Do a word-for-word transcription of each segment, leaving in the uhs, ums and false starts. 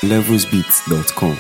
levels beats dot com.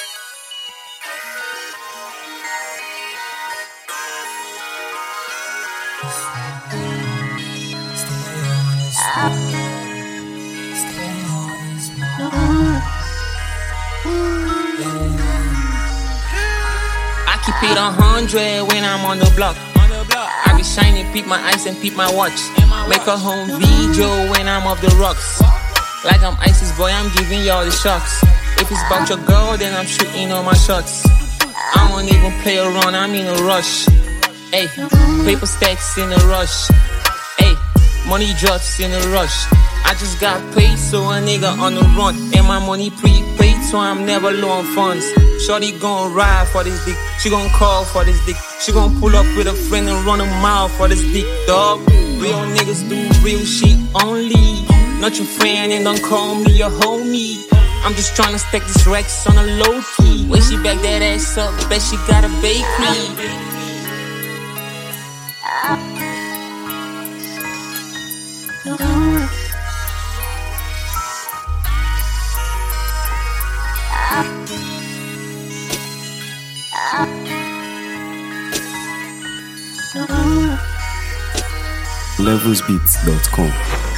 I keep it a hundred when I'm on the block. I be shining, peep my eyes and peep my watch. Make a home video when I'm off the rocks. Like I'm ISIS, boy, I'm giving y'all the shots. If it's about your girl, then I'm shooting all my shots. I don't even play around, I'm in a rush. Ayy, paper stacks in a rush. Ayy, money drops in a rush. I just got paid, so a nigga on the run. And my money prepaid, so I'm never low on funds. Shorty gon' ride for this dick, she gon' call for this dick. She gon' pull up with a friend and run a mile for this dick, dog. Real niggas do real shit only. Not your friend and don't call me your homie. I'm just tryna stack this Rex on a low key. When she back that ass up, bet she got a bakery. levels beats dot com.